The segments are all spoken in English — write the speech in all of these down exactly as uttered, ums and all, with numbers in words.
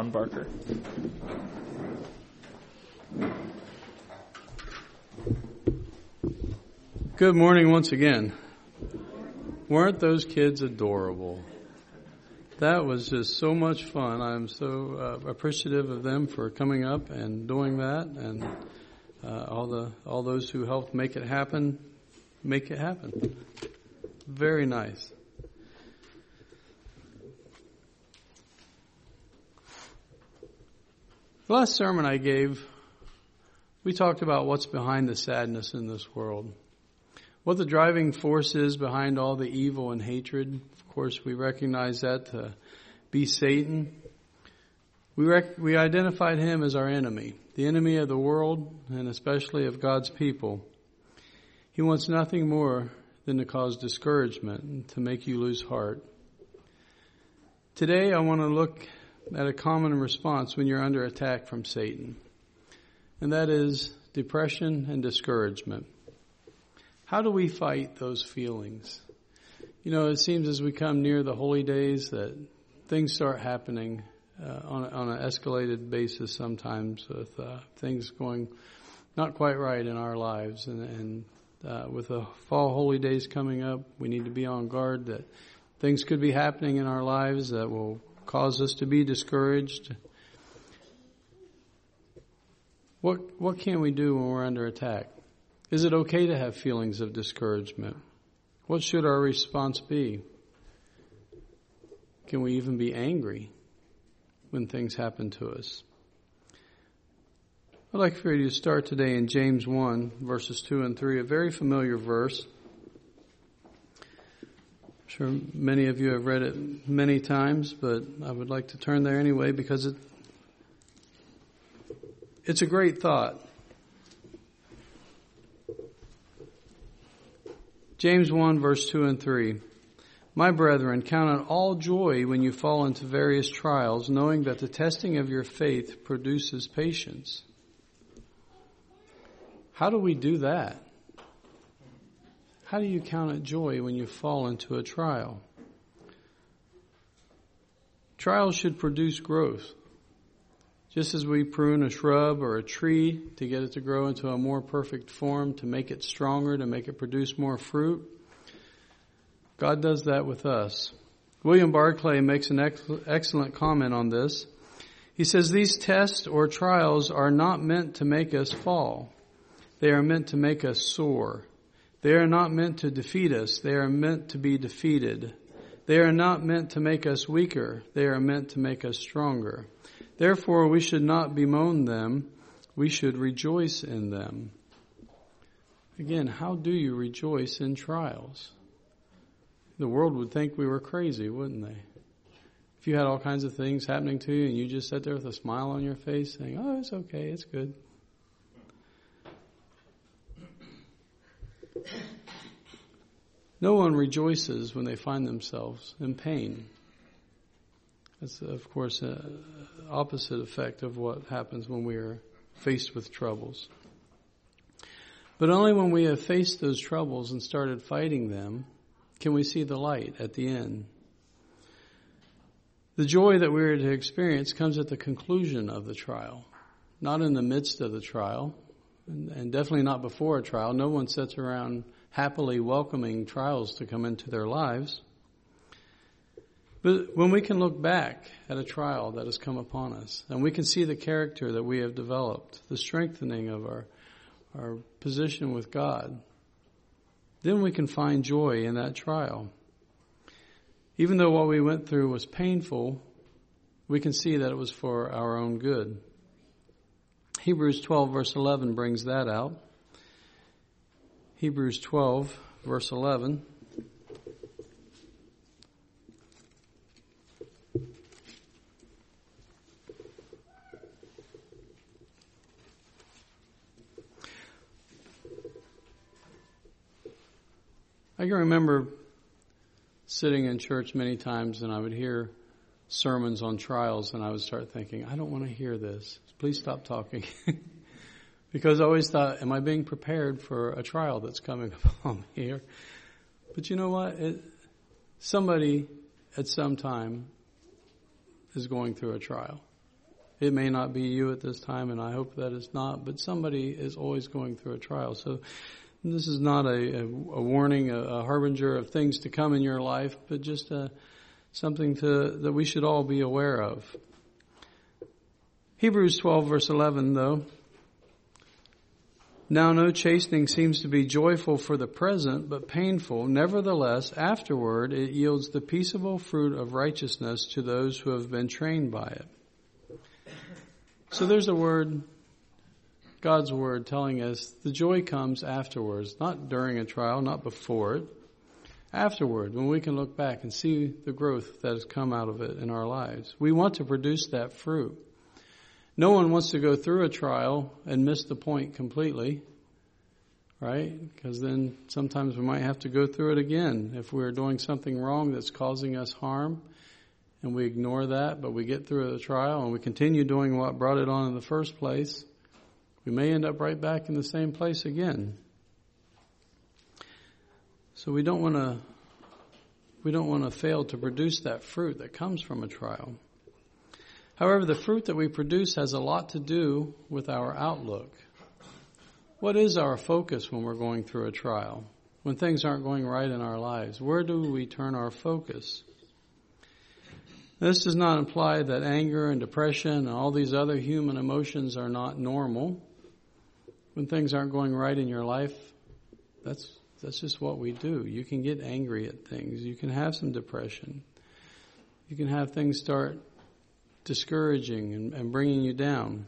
John Barker. Good morning once again. Weren't those kids adorable? That was just so much fun. I'm so uh, appreciative of them for coming up and doing that, and uh, all the all those who helped make it happen, make it happen. Very nice. The last sermon I gave, we talked about what's behind the sadness in this world. What the driving force is behind all the evil and hatred. Of course, we recognize that to be Satan. We rec- we identified him as our enemy, the enemy of the world and especially of God's people. He wants nothing more than to cause discouragement and to make you lose heart. Today, I want to look at a common response when you're under attack from Satan, and that is depression and discouragement. How do we fight those feelings? You know, it seems as we come near the holy days that things start happening uh, on, a, on an escalated basis sometimes, with uh, things going not quite right in our lives. And, and uh, with the fall holy days coming up, we need to be on guard that things could be happening in our lives that will cause us to be discouraged. What what can we do when we're under attack? Is it okay to have feelings of discouragement? What should our response be? Can we even be angry when things happen to us? I'd like for you to start today in James one, verses two and three, a very familiar verse. I'm sure many of you have read it many times, but I would like to turn there anyway because it it's a great thought. James one, verse two and three. My brethren, count it all joy when you fall into various trials, knowing that the testing of your faith produces patience. How do we do that? How do you count it joy when you fall into a trial? Trials should produce growth. Just as we prune a shrub or a tree to get it to grow into a more perfect form, to make it stronger, to make it produce more fruit, God does that with us. William Barclay makes an ex- excellent comment on this. He says, these tests or trials are not meant to make us fall. They are meant to make us soar. They are not meant to defeat us. They are meant to be defeated. They are not meant to make us weaker. They are meant to make us stronger. Therefore, we should not bemoan them. We should rejoice in them. Again, how do you rejoice in trials? The world would think we were crazy, wouldn't they? If you had all kinds of things happening to you and you just sat there with a smile on your face saying, oh, it's okay, it's good. No one rejoices when they find themselves in pain. That's, of course, an opposite effect of what happens when we are faced with troubles. But only when we have faced those troubles and started fighting them can we see the light at the end. The joy that we are to experience comes at the conclusion of the trial, not in the midst of the trial, and, and definitely not before a trial. No one sits around happily welcoming trials to come into their lives. But when we can look back at a trial that has come upon us, and we can see the character that we have developed, the strengthening of our, our position with God, then we can find joy in that trial. Even though what we went through was painful, we can see that it was for our own good. Hebrews twelve, verse eleven brings that out. Hebrews twelve, verse eleven. I can remember sitting in church many times and I would hear sermons on trials and I would start thinking, I don't want to hear this. Please stop talking. Because I always thought, am I being prepared for a trial that's coming upon me here? But you know what? It, somebody at some time is going through a trial. It may not be you at this time, and I hope that it's not, but somebody is always going through a trial. So this is not a, a, a warning, a, a harbinger of things to come in your life, but just a, something to, that we should all be aware of. Hebrews twelve verse eleven though. Now no chastening seems to be joyful for the present, but painful. Nevertheless, afterward it yields the peaceable fruit of righteousness to those who have been trained by it. So there's a word, God's word, telling us the joy comes afterwards, not during a trial, not before it. Afterward, when we can look back and see the growth that has come out of it in our lives. We want to produce that fruit. No one wants to go through a trial and miss the point completely, right? Because then sometimes we might have to go through it again if we're doing something wrong that's causing us harm. And we ignore that, but we get through the trial and we continue doing what brought it on in the first place. We may end up right back in the same place again. So we don't want to, we don't want to fail to produce that fruit that comes from a trial. However, the fruit that we produce has a lot to do with our outlook. What is our focus when we're going through a trial? When things aren't going right in our lives, where do we turn our focus? This does not imply that anger and depression and all these other human emotions are not normal. When things aren't going right in your life, that's that's just what we do. You can get angry at things. You can have some depression. You can have things start discouraging and, and bringing you down.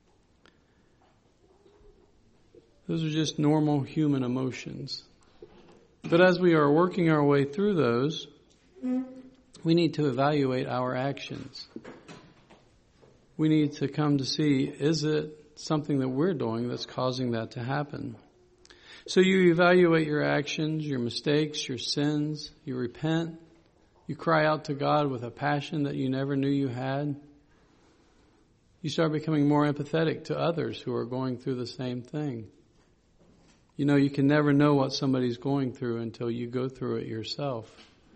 Those are just normal human emotions. But as we are working our way through those, we need to evaluate our actions. We need to come to see, is it something that we're doing that's causing that to happen? So you evaluate your actions, your mistakes, your sins, you repent, you cry out to God with a passion that you never knew you had. You start becoming more empathetic to others who are going through the same thing. You know, you can never know what somebody's going through until you go through it yourself.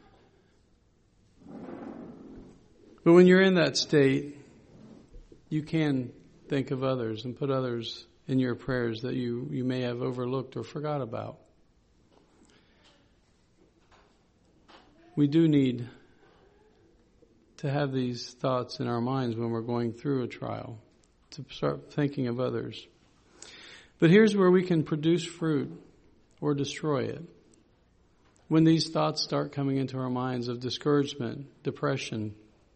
But when you're in that state, you can think of others and put others in your prayers that you, you may have overlooked or forgot about. We do need to have these thoughts in our minds when we're going through a trial, to start thinking of others. But here's where we can produce fruit or destroy it. When these thoughts start coming into our minds of discouragement, depression,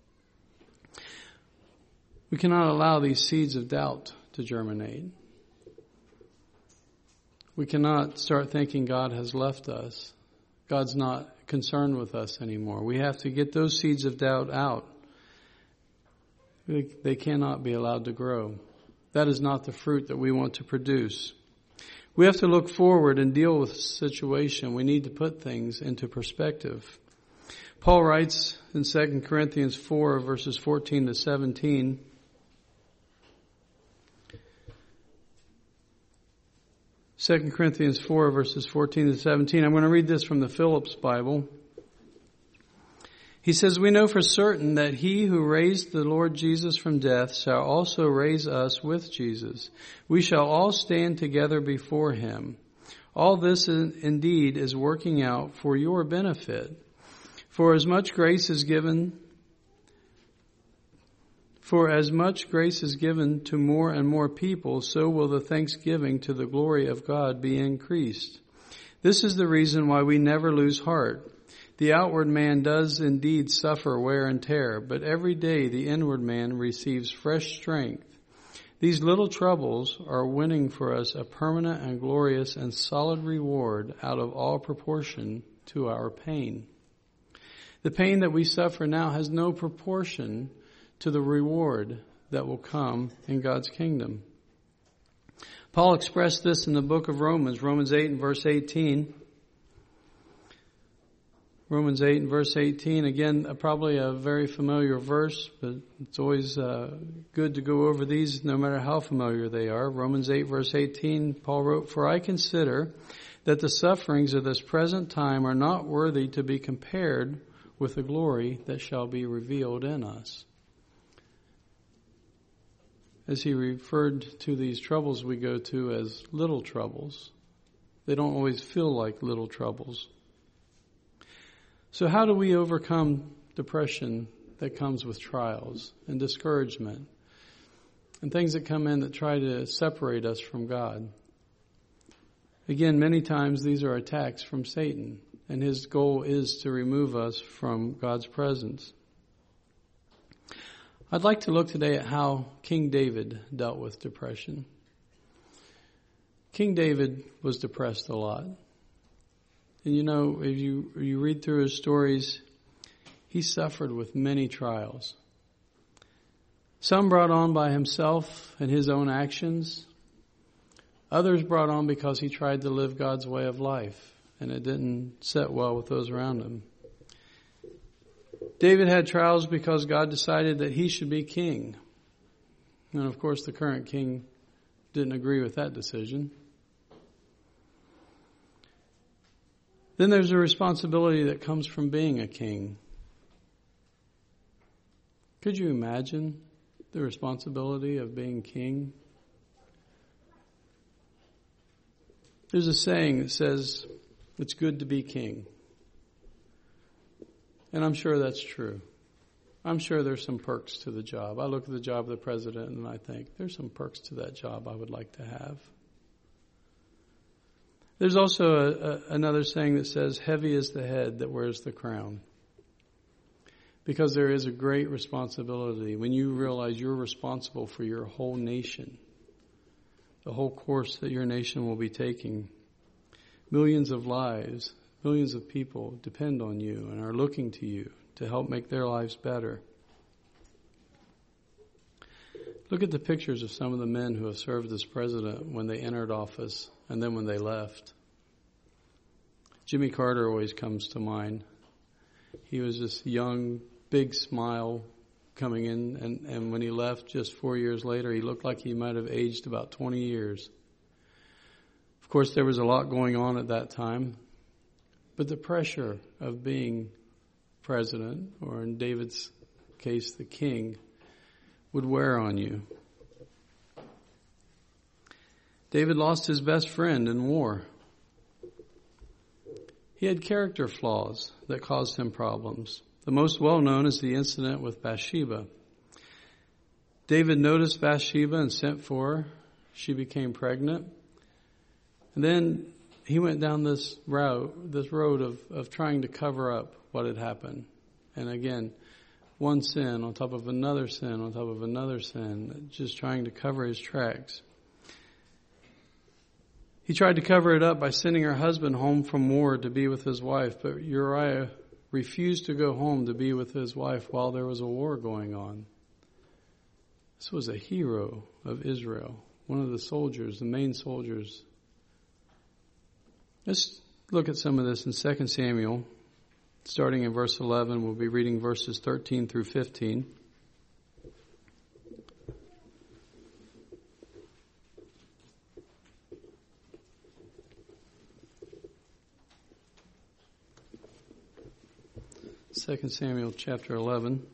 we cannot allow these seeds of doubt to germinate. We cannot start thinking God has left us. God's not concerned with us anymore. We have to get those seeds of doubt out. They, they cannot be allowed to grow. That is not the fruit that we want to produce. We have to look forward and deal with the situation. We need to put things into perspective. Paul writes in Second Corinthians four, verses fourteen to seventeen, Second Corinthians four, verses fourteen to seventeen. I'm going to read this from the Phillips Bible. He says, "We know for certain that he who raised the Lord Jesus from death shall also raise us with Jesus. We shall all stand together before him. All this indeed is working out for your benefit. For as much grace is given, for as much grace is given to more and more people, so will the thanksgiving to the glory of God be increased. This is the reason why we never lose heart. The outward man does indeed suffer wear and tear, but every day the inward man receives fresh strength. These little troubles are winning for us a permanent and glorious and solid reward out of all proportion to our pain." The pain that we suffer now has no proportion to the reward that will come in God's kingdom. Paul expressed this in the book of Romans, Romans eight and verse eighteen. Romans eight and verse eighteen, again, probably a very familiar verse, but it's always uh, good to go over these no matter how familiar they are. Romans eight verse eighteen, Paul wrote, "For I consider that the sufferings of this present time are not worthy to be compared with the glory that shall be revealed in us." as he referred to these troubles we go to as little troubles. They don't always feel like little troubles. So how do we overcome depression that comes with trials and discouragement and things that come in that try to separate us from God? Again, many times these are attacks from Satan, and his goal is to remove us from God's presence. I'd like to look today at how King David dealt with depression. King David was depressed a lot. And you know, if you, if you read through his stories, he suffered with many trials. Some brought on by himself and his own actions. Others brought on because he tried to live God's way of life, and it didn't sit well with those around him. David had trials because God decided that he should be king. And of course, the current king didn't agree with that decision. Then there's a responsibility that comes from being a king. Could you imagine the responsibility of being king? There's a saying that says, it's good to be king. And I'm sure that's true. I'm sure there's some perks to the job. I look at the job of the president and I think, there's some perks to that job I would like to have. There's also a, a, another saying that says, heavy is the head that wears the crown. Because there is a great responsibility when you realize you're responsible for your whole nation. The whole course that your nation will be taking. Millions of lives, millions of people depend on you and are looking to you to help make their lives better. Look at the pictures of some of the men who have served as president when they entered office and then when they left. Jimmy Carter always comes to mind. He was this young, big smile coming in, and, and when he left just four years later, he looked like he might have aged about twenty years. Of course, there was a lot going on at that time, but the pressure of being president, or in David's case, the king, would wear on you. David lost his best friend in war. He had character flaws that caused him problems. The most well-known is the incident with Bathsheba. David noticed Bathsheba and sent for her. She became pregnant. And then he went down this route, this road of, of trying to cover up what had happened. And again, one sin on top of another sin on top of another sin, just trying to cover his tracks. He tried to cover it up by sending her husband home from war to be with his wife, but Uriah refused to go home to be with his wife while there was a war going on. This was a hero of Israel, one of the soldiers, the main soldiers. Let's look at some of this in Second Samuel. Starting in verse eleven, we'll be reading verses thirteen through fifteen. Second Samuel chapter eleven.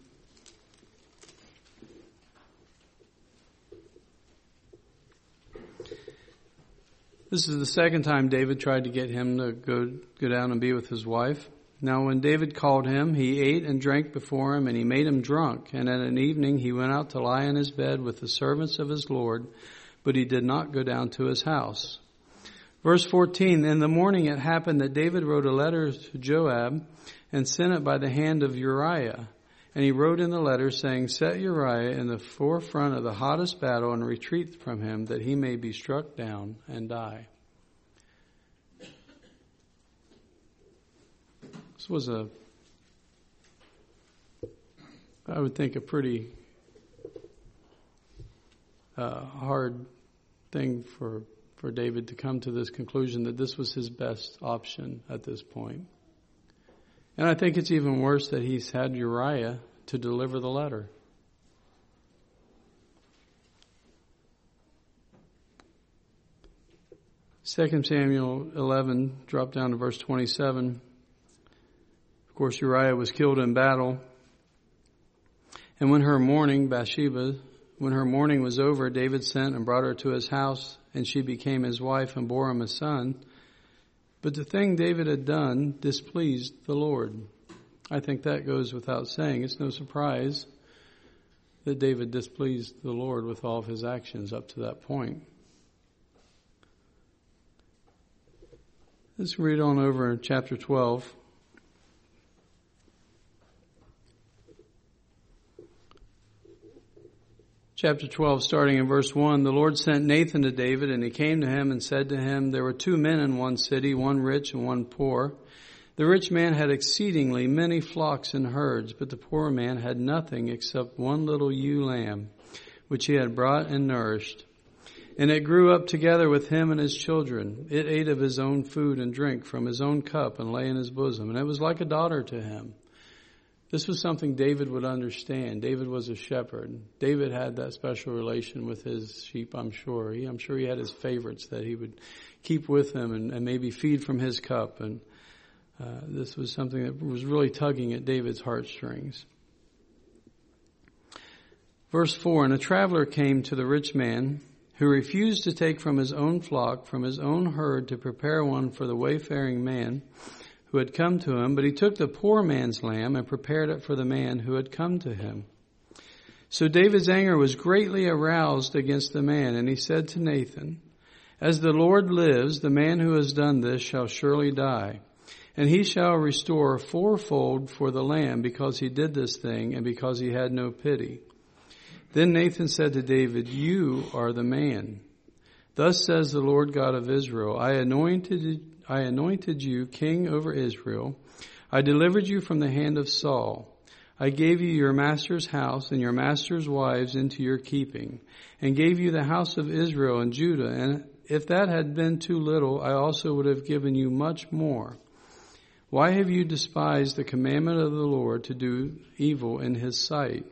This is the second time David tried to get him to go, go down and be with his wife. Now when David called him, he ate and drank before him, and he made him drunk. And at an evening he went out to lie in his bed with the servants of his Lord, but he did not go down to his house. Verse fourteen, in the morning it happened that David wrote a letter to Joab and sent it by the hand of Uriah. And he wrote in the letter saying, set Uriah in the forefront of the hottest battle and retreat from him, that he may be struck down and die. This was a, I would think, a pretty uh, hard thing for, for David to come to this conclusion that this was his best option at this point. And I think it's even worse that he's had Uriah to deliver the letter. Second Samuel eleven, drop down to verse twenty-seven. Of course, Uriah was killed in battle. And when her mourning, Bathsheba, When her mourning was over, David sent and brought her to his house, and she became his wife and bore him a son. But the thing David had done displeased the Lord. I think that goes without saying. It's no surprise that David displeased the Lord with all of his actions up to that point. Let's read on over in chapter twelve. Chapter twelve, starting in verse one, the Lord sent Nathan to David, and he came to him and said to him, there were two men in one city, one rich and one poor. The rich man had exceedingly many flocks and herds, but the poor man had nothing except one little ewe lamb, which he had brought and nourished. And it grew up together with him and his children. It ate of his own food and drink from his own cup and lay in his bosom, and it was like a daughter to him. This was something David would understand. David was a shepherd. David had that special relation with his sheep, I'm sure. He, I'm sure he had his favorites that he would keep with him and, and maybe feed from his cup. And uh, this was something that was really tugging at David's heartstrings. Verse four, and a traveler came to the rich man who refused to take from his own flock, from his own herd, to prepare one for the wayfaring man who had come to him, but he took the poor man's lamb and prepared it for the man who had come to him. So David's anger was greatly aroused against the man, and he said to Nathan, as the Lord lives, the man who has done this shall surely die, and he shall restore fourfold for the lamb, because he did this thing and because he had no pity. Then Nathan said to David, you are the man. Thus says the Lord God of Israel, I anointed I anointed you king over Israel. I delivered you from the hand of Saul. I gave you your master's house and your master's wives into your keeping, and gave you the house of Israel and Judah. And if that had been too little, I also would have given you much more. Why have you despised the commandment of the Lord to do evil in his sight?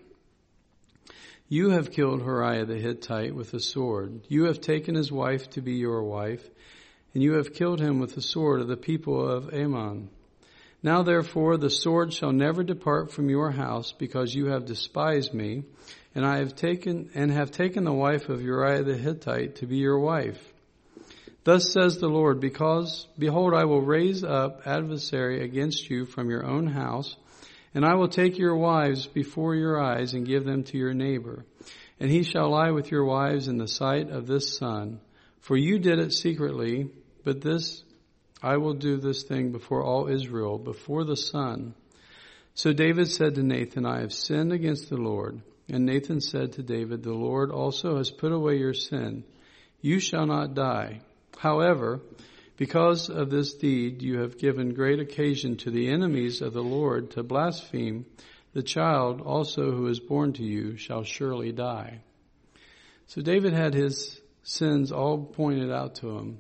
You have killed Uriah the Hittite with a sword. You have taken his wife to be your wife, and you have killed him with the sword of the people of Ammon. Now therefore the sword shall never depart from your house, because you have despised me, and I have taken and have taken the wife of Uriah the Hittite to be your wife. Thus says the Lord, because behold, I will raise up adversary against you from your own house, and I will take your wives before your eyes and give them to your neighbor, and he shall lie with your wives in the sight of this sun. For you did it secretly, but this, I will do this thing before all Israel, before the sun. So David said to Nathan, I have sinned against the Lord. And Nathan said to David, the Lord also has put away your sin. You shall not die. However, because of this deed, you have given great occasion to the enemies of the Lord to blaspheme. The child also who is born to you shall surely die. So David had his sins all pointed out to him.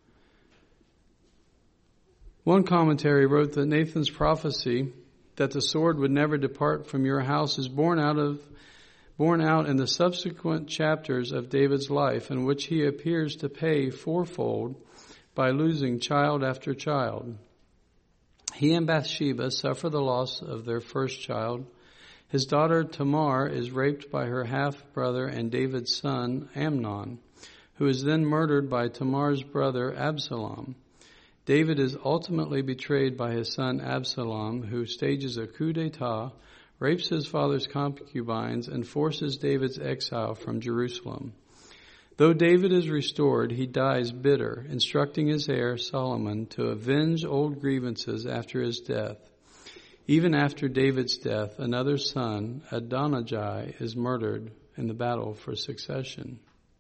One commentary wrote that Nathan's prophecy that the sword would never depart from your house is born out of born out in the subsequent chapters of David's life, in which he appears to pay fourfold by losing child after child. He and Bathsheba suffer the loss of their first child. His daughter Tamar is raped by her half-brother and David's son Amnon, who is then murdered by Tamar's brother Absalom. David is ultimately betrayed by his son Absalom, who stages a coup d'etat, rapes his father's concubines, and forces David's exile from Jerusalem. Though David is restored, he dies bitter, instructing his heir Solomon to avenge old grievances after his death. Even after David's death, another son, Adonijah, is murdered in the battle for succession.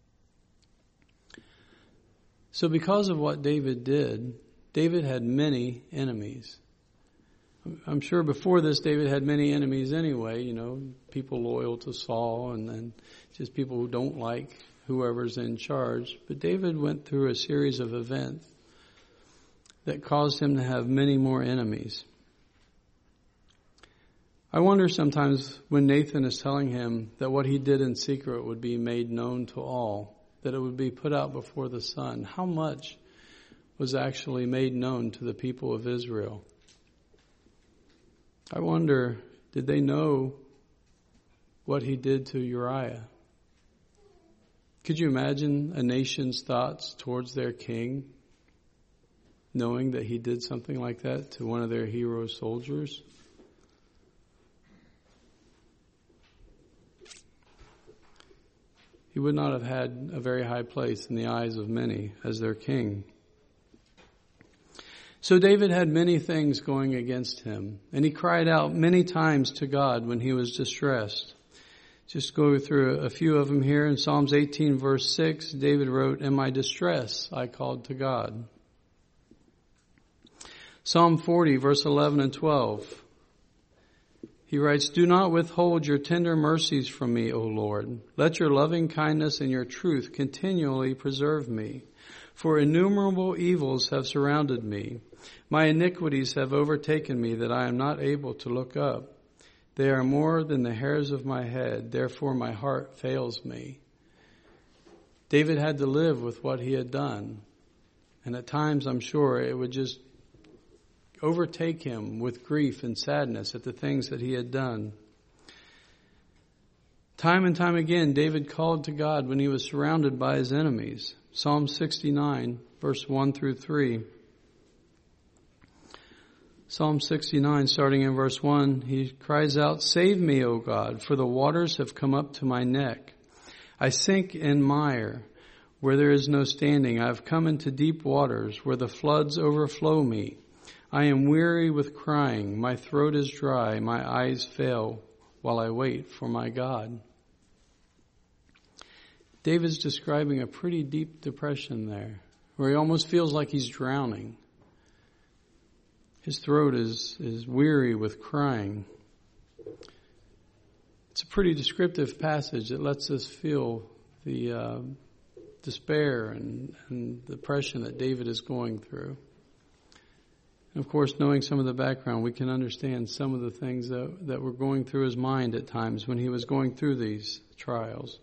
So because of what David did, David had many enemies. I'm sure before this, David had many enemies anyway, you know, people loyal to Saul and then just people who don't like whoever's in charge. But David went through a series of events that caused him to have many more enemies. I wonder sometimes when Nathan is telling him that what he did in secret would be made known to all, that it would be put out before the sun, how much was actually made known to the people of Israel? I wonder, did they know what he did to Uriah? Could you imagine a nation's thoughts towards their king, knowing that he did something like that to one of their hero soldiers? He would not have had a very high place in the eyes of many as their king. So David had many things going against him, and he cried out many times to God when he was distressed. Just go through a few of them here. In Psalms eighteen verse six, David wrote, "In my distress I called to God." Psalm forty verse eleven and twelve, he writes, "Do not withhold your tender mercies from me, O Lord. Let your loving kindness and your truth continually preserve me. For innumerable evils have surrounded me. My iniquities have overtaken me that I am not able to look up. They are more than the hairs of my head. Therefore my heart fails me." David had to live with what he had done. And at times, I'm sure, it would just overtake him with grief and sadness at the things that he had done. Time and time again, David called to God when he was surrounded by his enemies. Psalm sixty-nine, verse one through three. Psalm sixty-nine, starting in verse one, he cries out, "Save me, O God, for the waters have come up to my neck. I sink in mire where there is no standing. I have come into deep waters where the floods overflow me. I am weary with crying. My throat is dry. My eyes fail while I wait for my God." David's describing a pretty deep depression there, where he almost feels like he's drowning. His throat is, is weary with crying. It's a pretty descriptive passage that lets us feel the uh, despair and, and depression that David is going through. And of course, knowing some of the background, we can understand some of the things that, that were going through his mind at times when he was going through these trials.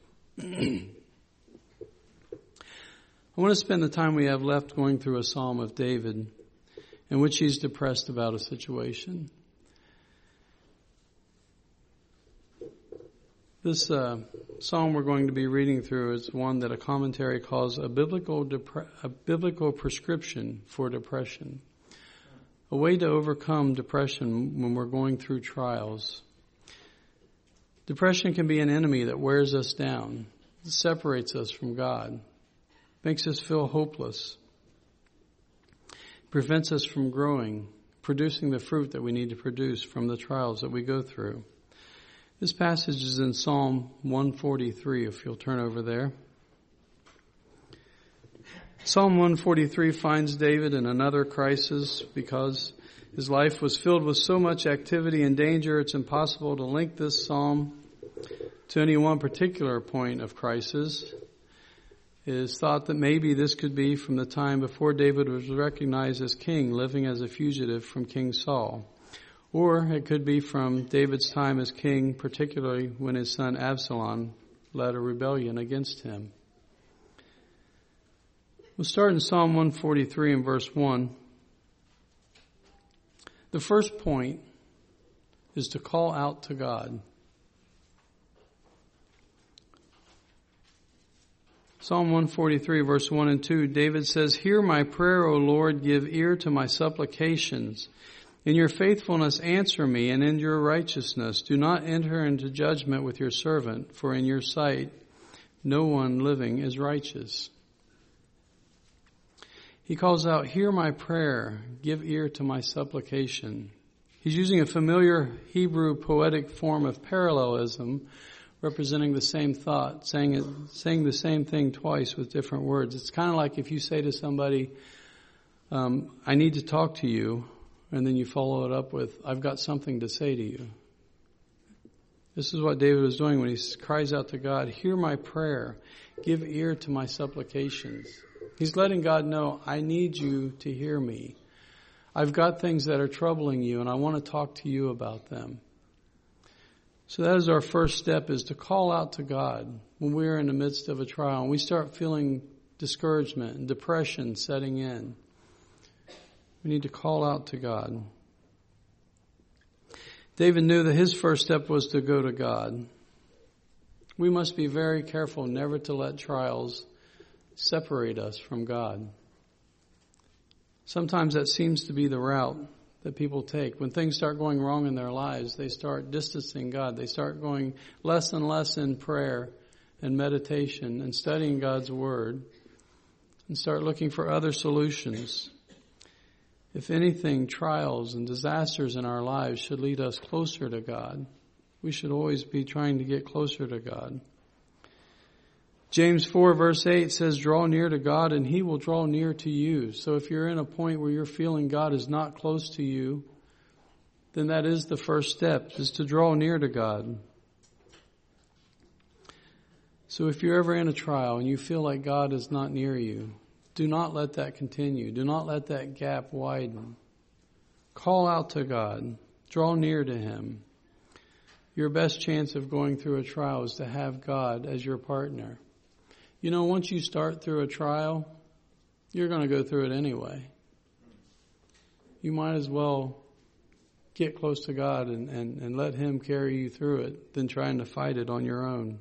I want to spend the time we have left going through a psalm of David in which he's depressed about a situation. This uh, psalm we're going to be reading through is one that a commentary calls a biblical depre- a biblical prescription for depression. A way to overcome depression when we're going through trials. Depression can be an enemy that wears us down, it separates us from God, makes us feel hopeless, prevents us from growing, producing the fruit that we need to produce from the trials that we go through. This passage is in Psalm one forty-three, if you'll turn over there. Psalm one forty-three finds David in another crisis because his life was filled with so much activity and danger. It's impossible to link this psalm to any one particular point of crisis. It is thought that maybe this could be from the time before David was recognized as king, living as a fugitive from King Saul. Or it could be from David's time as king, particularly when his son Absalom led a rebellion against him. We'll start in Psalm one forty-three and verse one. The first point is to call out to God. Psalm one forty-three, verse one and two, David says, "Hear my prayer, O Lord, give ear to my supplications. In your faithfulness answer me, and in your righteousness do not enter into judgment with your servant, for in your sight no one living is righteous." He calls out, "Hear my prayer, give ear to my supplication." He's using a familiar Hebrew poetic form of parallelism, representing the same thought, saying it, saying the same thing twice with different words. It's kind of like if you say to somebody, um, "I need to talk to you," and then you follow it up with, "I've got something to say to you." This is what David was doing when he cries out to God, "Hear my prayer, give ear to my supplications." He's letting God know, I need you to hear me. I've got things that are troubling you, and I want to talk to you about them. So that is our first step, is to call out to God when we're in the midst of a trial and we start feeling discouragement and depression setting in. We need to call out to God. David knew that his first step was to go to God. We must be very careful never to let trials separate us from God. Sometimes that seems to be the route that people take. When things start going wrong in their lives, they start distancing God. They start going less and less in prayer and meditation and studying God's Word and start looking for other solutions. If anything, trials and disasters in our lives should lead us closer to God. We should always be trying to get closer to God. James four verse eight says, draw near to God and He will draw near to you. So if you're in a point where you're feeling God is not close to you, then that is the first step, is to draw near to God. So if you're ever in a trial and you feel like God is not near you, do not let that continue. Do not let that gap widen. Call out to God. Draw near to Him. Your best chance of going through a trial is to have God as your partner. You know, once you start through a trial, you're going to go through it anyway. You might as well get close to God and, and, and let Him carry you through it than trying to fight it on your own.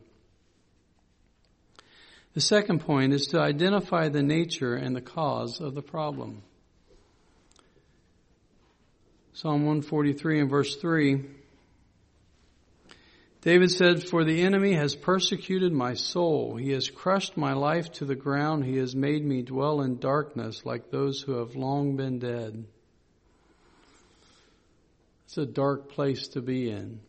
The second point is to identify the nature and the cause of the problem. Psalm one forty-three and verse three. David said, for the enemy has persecuted my soul. He has crushed my life to the ground. He has made me dwell in darkness like those who have long been dead. It's a dark place to be in.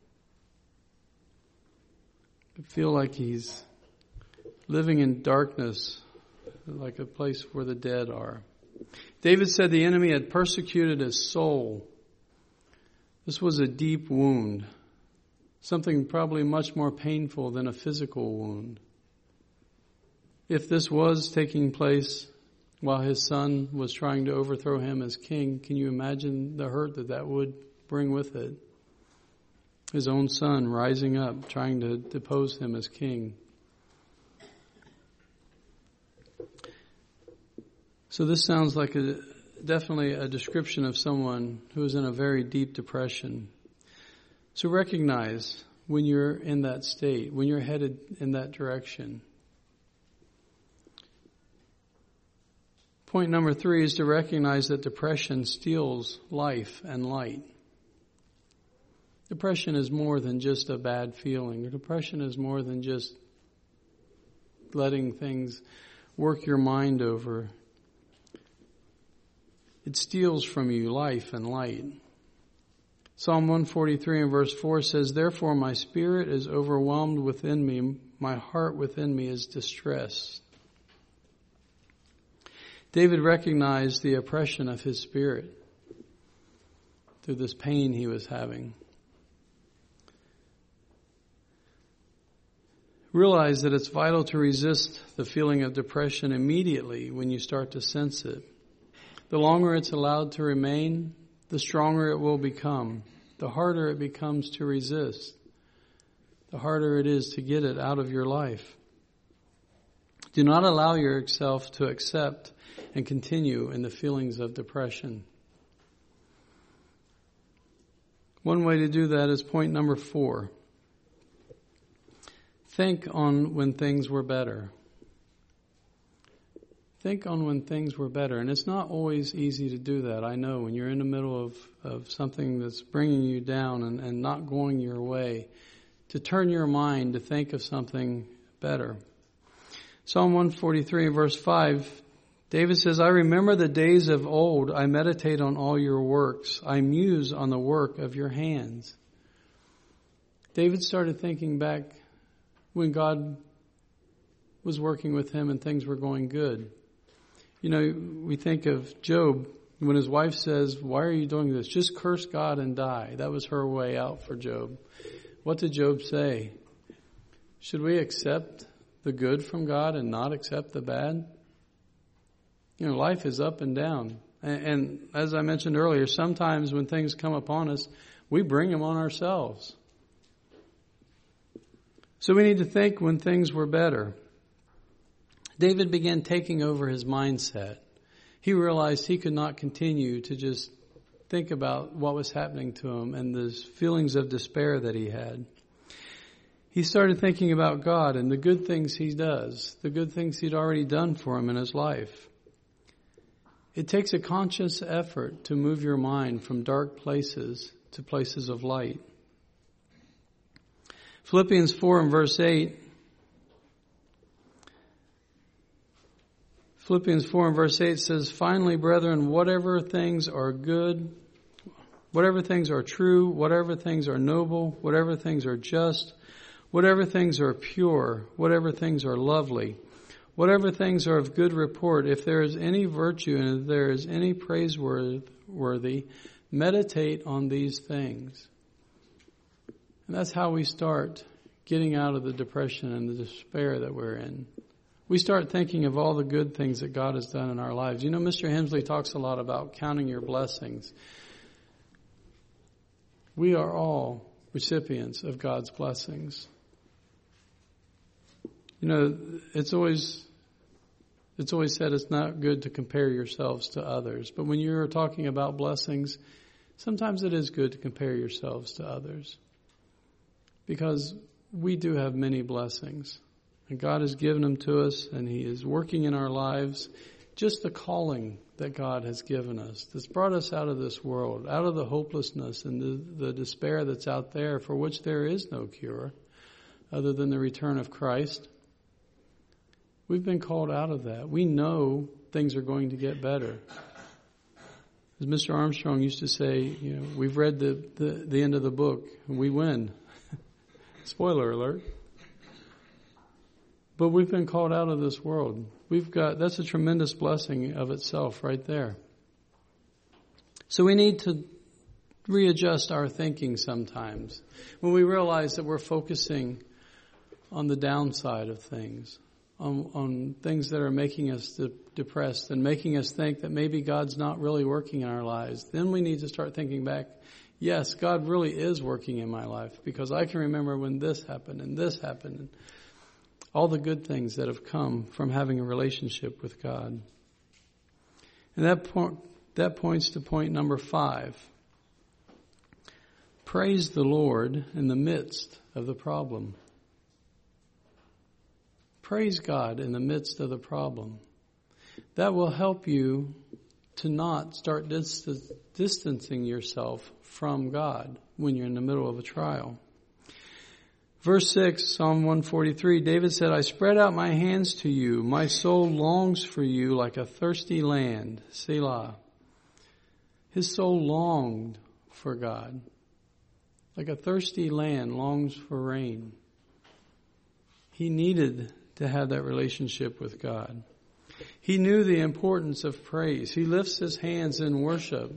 I feel like he's living in darkness, like a place where the dead are. David said the enemy had persecuted his soul. This was a deep wound. Something probably much more painful than a physical wound. If this was taking place while his son was trying to overthrow him as king, can you imagine the hurt that that would bring with it? His own son rising up, trying to depose him as king. So this sounds like a definitely a description of someone who is in a very deep depression. So recognize when you're in that state, when you're headed in that direction. Point number three is to recognize that depression steals life and light. Depression is more than just a bad feeling. Depression is more than just letting things work your mind over. It steals from you life and light. Psalm one forty-three and verse four says, therefore my spirit is overwhelmed within me, my heart within me is distressed. David recognized the oppression of his spirit through this pain he was having. Realize that it's vital to resist the feeling of depression immediately when you start to sense it. The longer it's allowed to remain, the stronger it will become. The harder it becomes to resist. The harder it is to get it out of your life. Do not allow yourself to accept and continue in the feelings of depression. One way to do that is point number four. Think on when things were better. Think on when things were better. And it's not always easy to do that. I know when you're in the middle of, of something that's bringing you down and, and not going your way, to turn your mind to think of something better. Psalm one forty-three and verse five, David says, I remember the days of old. I meditate on all your works. I muse on the work of your hands. David started thinking back when God was working with him and things were going good. You know, we think of Job when his wife says, why are you doing this? Just curse God and die. That was her way out for Job. What did Job say? Should we accept the good from God and not accept the bad? You know, life is up and down. And, and as I mentioned earlier, sometimes when things come upon us, we bring them on ourselves. So we need to think when things were better. David began taking over his mindset. He realized he could not continue to just think about what was happening to him and the feelings of despair that he had. he started thinking about God and the good things he does, the good things he'd already done for him in his life. It takes a conscious effort to move your mind from dark places to places of light. Philippians four and verse eight. Philippians four and verse eight says, "Finally, brethren, whatever things are good, whatever things are true, whatever things are noble, whatever things are just, whatever things are pure, whatever things are lovely, whatever things are of good report, if there is any virtue and if there is any praiseworthy, meditate on these things." And that's how we start getting out of the depression and the despair that we're in. We start thinking of all the good things that God has done in our lives. You know, Mister Hensley talks a lot about counting your blessings. We are all recipients of God's blessings. You know, it's always it's always said it's not good to compare yourselves to others. But when you're talking about blessings, sometimes it is good to compare yourselves to others. Because we do have many blessings. And God has given them to us, and He is working in our lives. Just the calling that God has given us that's brought us out of this world, out of the hopelessness and the, the despair that's out there, for which there is no cure other than the return of Christ. We've been called out of that. We know things are going to get better. As Mister Armstrong used to say, you know, we've read the, the, the end of the book and we win. Spoiler alert. But we've been called out of this world. We've got, that's a tremendous blessing of itself right there. So we need to readjust our thinking sometimes when we realize that we're focusing on the downside of things, on, on things that are making us de- depressed and making us think that maybe God's not really working in our lives. Then we need to start thinking back, yes, God really is working in my life, because I can remember when this happened and this happened and all the good things that have come from having a relationship with God. And that point, that points to point number five. Praise the Lord in the midst of the problem. Praise God in the midst of the problem. That will help you to not start dist- distancing yourself from God when you're in the middle of a trial. Verse six, Psalm one forty-three, David said, "I spread out my hands to you. My soul longs for you like a thirsty land." Selah. His soul longed for God. Like a thirsty land longs for rain. He needed to have that relationship with God. He knew the importance of praise. He lifts his hands in worship.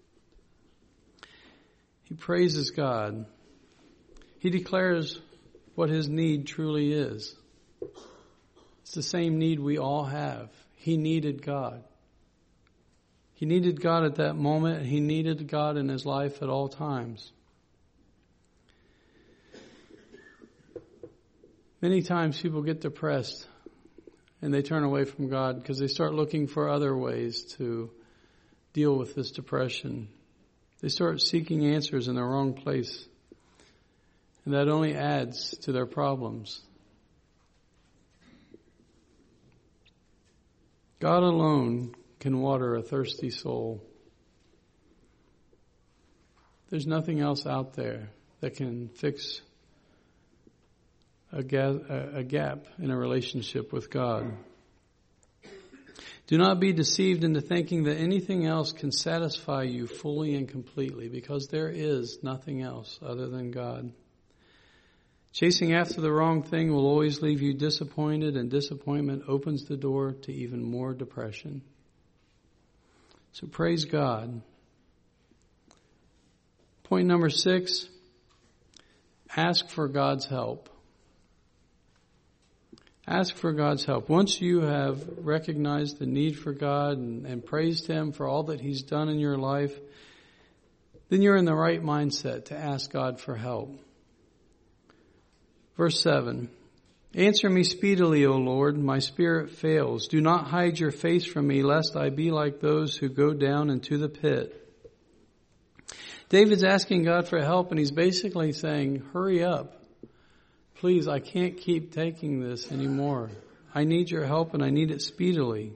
He praises God. He declares what his need truly is. It's the same need we all have. He needed God. He needed God at that moment, and he needed God in his life at all times. Many times people get depressed and they turn away from God because they start looking for other ways to deal with this depression. They start seeking answers in the wrong place. And that only adds to their problems. God alone can water a thirsty soul. There's nothing else out there that can fix a gap in a relationship with God. Do not be deceived into thinking that anything else can satisfy you fully and completely, because there is nothing else other than God. Chasing after the wrong thing will always leave you disappointed, and disappointment opens the door to even more depression. So praise God. Point number six, ask for God's help. Ask for God's help. Once you have recognized the need for God and, and praised Him for all that He's done in your life, then you're in the right mindset to ask God for help. Verse seven, answer me speedily, O Lord, my spirit fails. Do not hide your face from me, lest I be like those who go down into the pit. David's asking God for help, and he's basically saying, hurry up. please, I can't keep taking this anymore. I need your help and I need it speedily.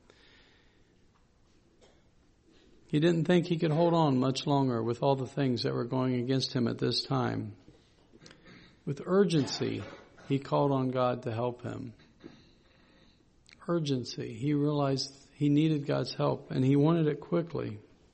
He didn't think he could hold on much longer with all the things that were going against him at this time. With urgency, he called on God to help him. Urgency. He realized he needed God's help and he wanted it quickly.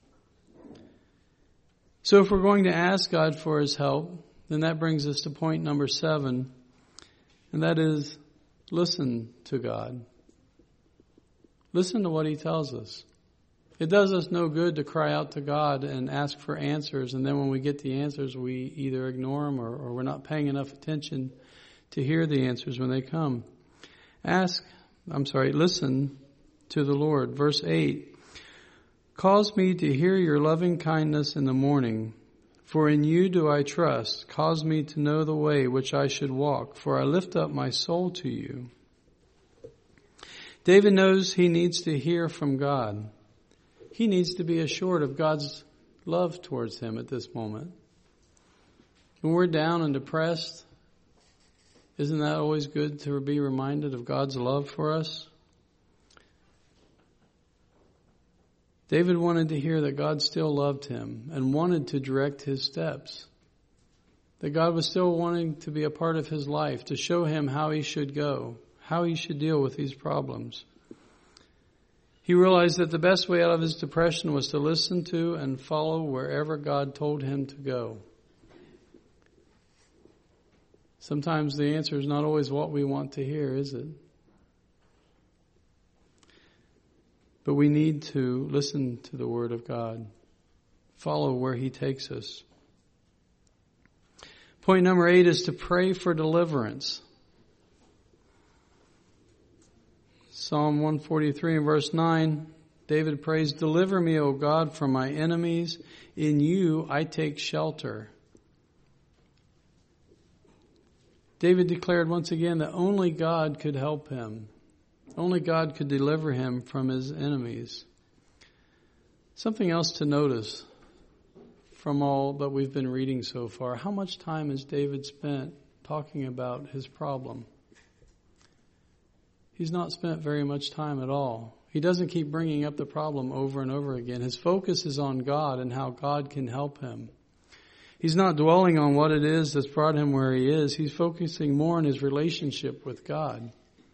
So if we're going to ask God for his help, then that brings us to point number seven, and that is listen to God. Listen to what he tells us. It does us no good to cry out to God and ask for answers, and then when we get the answers, we either ignore them or, or we're not paying enough attention to hear the answers when they come. Ask, I'm sorry, listen to the Lord. Verse eight, cause me to hear your loving kindness in the morning, for in you do I trust. Cause me to know the way which I should walk, for I lift up my soul to you. David knows he needs to hear from God. He needs to be assured of God's love towards him at this moment. When we're down and depressed, isn't that always good to be reminded of God's love for us? David wanted to hear that God still loved him and wanted to direct his steps. That God was still wanting to be a part of his life, to show him how he should go, how he should deal with these problems. He realized that the best way out of his depression was to listen to and follow wherever God told him to go. Sometimes the answer is not always what we want to hear, is it? But we need to listen to the Word of God. Follow where he takes us. Point number eight is to pray for deliverance. Psalm one forty-three and verse nine, David prays, deliver me, O God, from my enemies. In you I take shelter. David declared once again that only God could help him. Only God could deliver him from his enemies. Something else to notice from all that we've been reading so far. How much time has David spent talking about his problem? He's not spent very much time at all. He doesn't keep bringing up the problem over and over again. His focus is on God and how God can help him. He's not dwelling on what it is that's brought him where he is. He's focusing more on his relationship with God.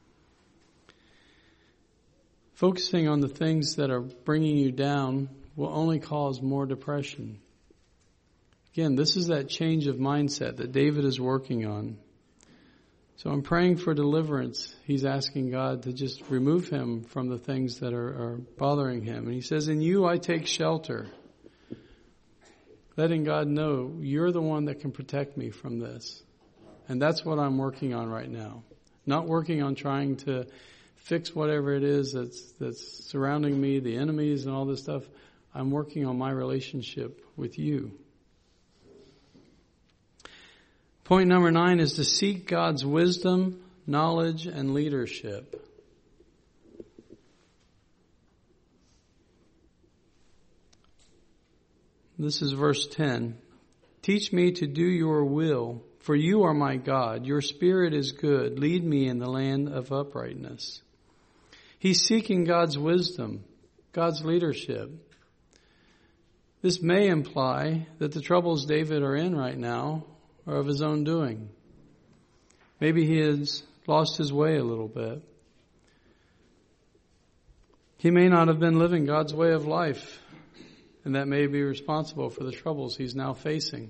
Focusing on the things that are bringing you down will only cause more depression. Again, this is that change of mindset that David is working on. So I'm praying for deliverance. He's asking God to just remove him from the things that are, are bothering him. And he says, in you I take shelter. Letting God know you're the one that can protect me from this. And that's what I'm working on right now. Not working on trying to fix whatever it is that's that's surrounding me, the enemies and all this stuff. I'm working on my relationship with you. Point number nine is to seek God's wisdom, knowledge, and leadership. This is verse ten. Teach me to do your will, for you are my God. Your spirit is good. Lead me in the land of uprightness. He's seeking God's wisdom, God's leadership. This may imply that the troubles David are in right now are of his own doing. Maybe he has lost his way a little bit. He may not have been living God's way of life, and that may be responsible for the troubles he's now facing.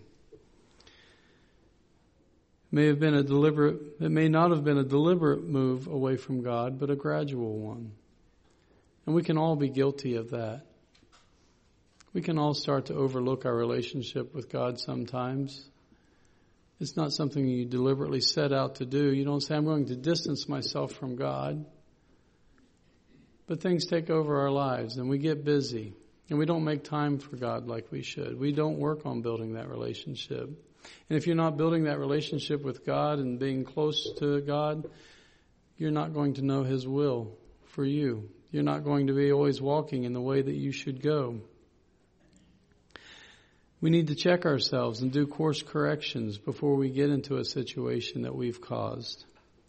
It may have been a deliberate, it may not have been a deliberate move away from God, but a gradual one. And we can all be guilty of that. We can all start to overlook our relationship with God sometimes. It's not something you deliberately set out to do. You don't say, I'm going to distance myself from God. But things take over our lives and we get busy and we don't make time for God like we should. We don't work on building that relationship. And if you're not building that relationship with God and being close to God, you're not going to know His will for you. You're not going to be always walking in the way that you should go. We need to check ourselves and do course corrections before we get into a situation that we've caused.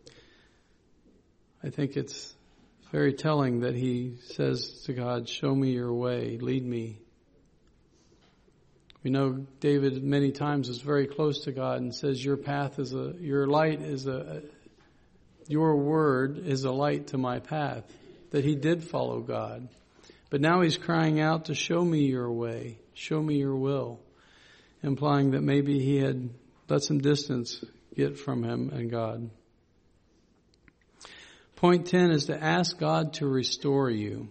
I think it's very telling that he says to God, show me your way, lead me. We know David many times is very close to God and says, your path is a, your light is a, your word is a light to my path. That he did follow God. But now he's crying out to show me your way, show me your will, implying that maybe he had let some distance get from him and God. Point ten is to ask God to restore you.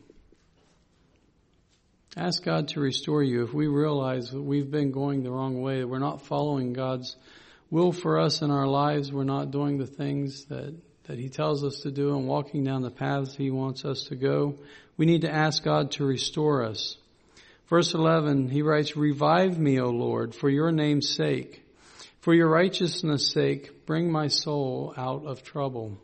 Ask God to restore you. If we realize that we've been going the wrong way, we're not following God's will for us in our lives, we're not doing the things that, that he tells us to do and walking down the paths he wants us to go, we need to ask God to restore us. Verse eleven, he writes, revive me, O Lord, for your name's sake. For your righteousness' sake, bring my soul out of trouble.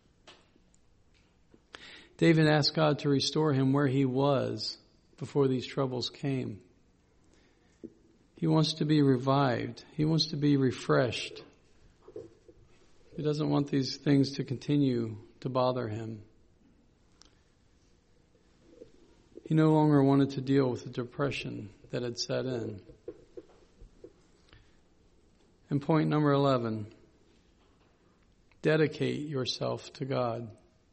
David asked God to restore him where he was before these troubles came. He wants to be revived. He wants to be refreshed. He doesn't want these things to continue to bother him. He no longer wanted to deal with the depression that had set in. And point number eleven, dedicate yourself to God.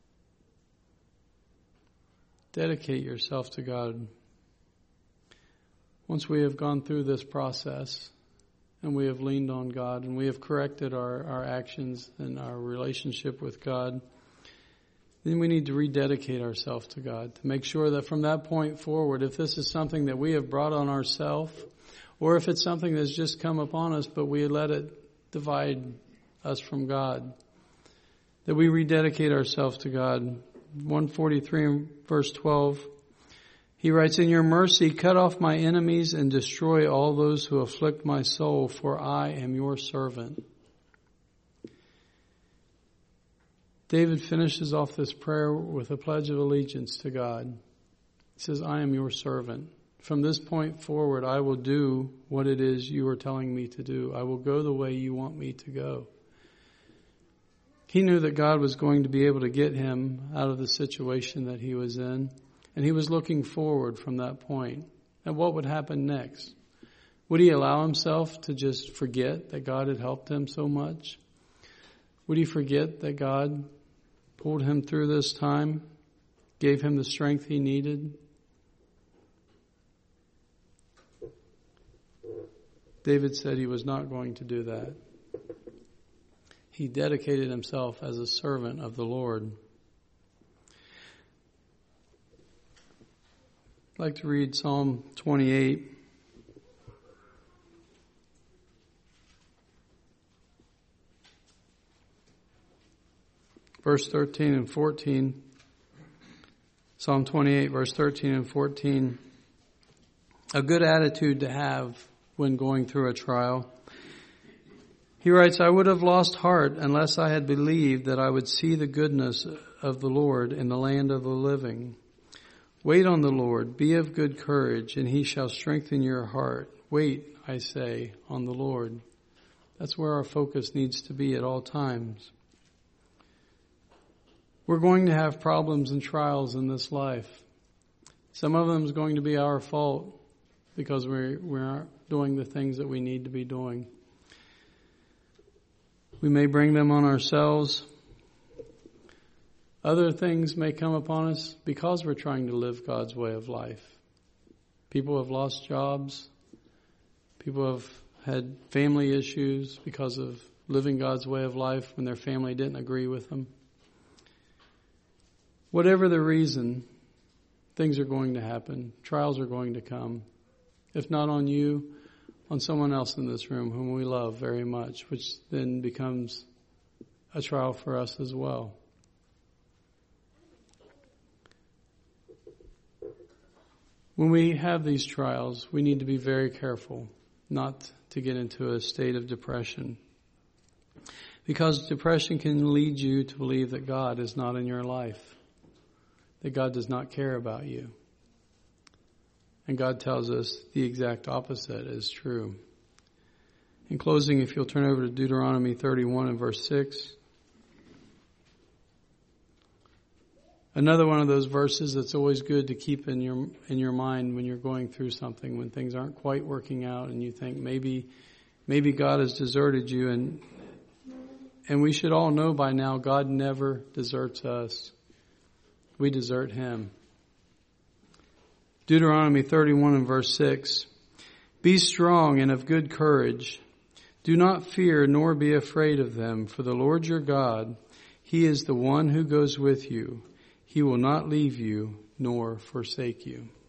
Dedicate yourself to God. Once we have gone through this process and we have leaned on God and we have corrected our, our actions and our relationship with God, then we need to rededicate ourselves to God to make sure that from that point forward, if this is something that we have brought on ourselves, or if it's something that's just come upon us, but we let it divide us from God, that we rededicate ourselves to God. one forty-three verse twelve, he writes, in your mercy, cut off my enemies and destroy all those who afflict my soul, for I am your servant. David finishes off this prayer with a pledge of allegiance to God. He says, I am your servant. From this point forward, I will do what it is you are telling me to do. I will go the way you want me to go. He knew that God was going to be able to get him out of the situation that he was in. And he was looking forward from that point. And what would happen next? Would he allow himself to just forget that God had helped him so much? Would he forget that God pulled him through this time, gave him the strength he needed? David said he was not going to do that. He dedicated himself as a servant of the Lord. I'd like to read Psalm twenty-eight. Verse thirteen and fourteen. Psalm twenty-eight, verse thirteen and fourteen. A good attitude to have when going through a trial. He writes, I would have lost heart unless I had believed that I would see the goodness of the Lord in the land of the living. Wait on the Lord, be of good courage, and he shall strengthen your heart. Wait, I say, on the Lord. That's where our focus needs to be at all times. We're going to have problems and trials in this life. Some of them is going to be our fault because we we aren't doing the things that we need to be doing. We may bring them on ourselves. Other things may come upon us because we're trying to live God's way of life. People have lost jobs. People have had family issues because of living God's way of life when their family didn't agree with them. Whatever the reason, things are going to happen. Trials are going to come. If not on you, on someone else in this room whom we love very much, which then becomes a trial for us as well. When we have these trials, we need to be very careful not to get into a state of depression. Because depression can lead you to believe that God is not in your life, that God does not care about you. And God tells us the exact opposite is true. In closing, if you'll turn over to Deuteronomy thirty-one and verse six. Another one of those verses that's always good to keep in your in your mind when you're going through something, when things aren't quite working out and you think maybe maybe God has deserted you, and and we should all know by now God never deserts us. We desert him. Deuteronomy thirty-one and verse six. Be strong and of good courage. Do not fear nor be afraid of them, for the Lord your God, he is the one who goes with you. He will not leave you nor forsake you.